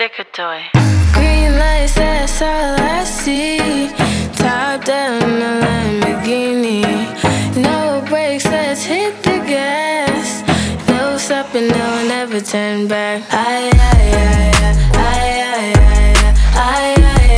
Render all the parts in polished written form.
sticker toy. Green lights, that's all I see. Top down in a Lamborghini. No brakes, let's hit the gas. No stopping, no, never turn back. Aye, aye, aye, aye, aye, aye, aye,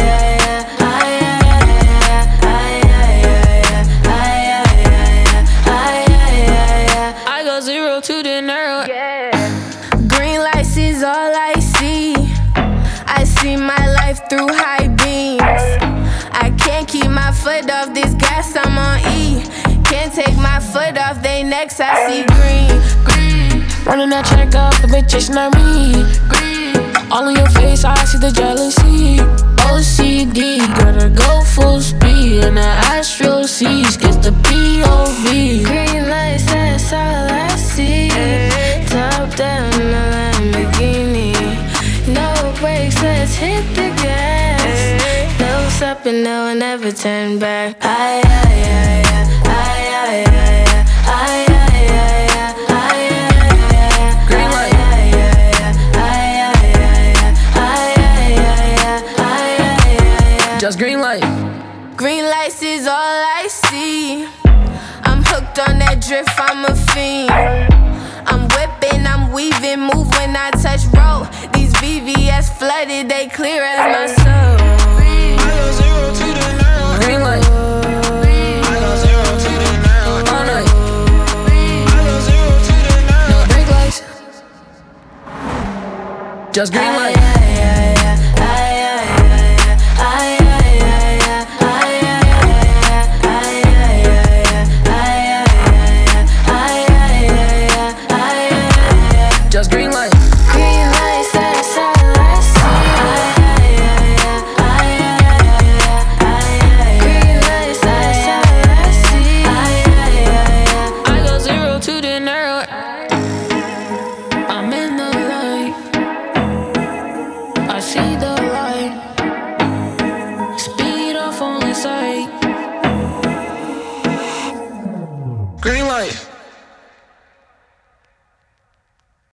I go zero to the narrow. Yeah. Green lights is all I see. I see my life through high beams. I can't keep my foot off this gas, I'm on E. Can't take my foot off they necks, I see green. Running that check up, the bitch is not me. All in your face, I see the jealousy. OCD, gotta go full speed. And the Astro C's gets the POV. Green lights, that's all I see. Top down in a Lamborghini. No brakes, let's hit the gas. No stopping, no, never turn back. Aye, aye, aye, aye, aye, aye, aye, aye. Just green light. Green lights is all I see. I'm hooked on that drift, I'm a fiend. I'm whipping, I'm weaving, move when I touch road. These VVS flooded, they clear as my soul. I go zero to the narrow. Green light. I go zero to the narrow. All night. I go zero to the narrow. No brake lights. Just green light. Just green light. Green lights, that's all I see. Green lights, that's all I see. I go zero to the narrow. I'm in the light. I see the light. Speed off on sight. Green light.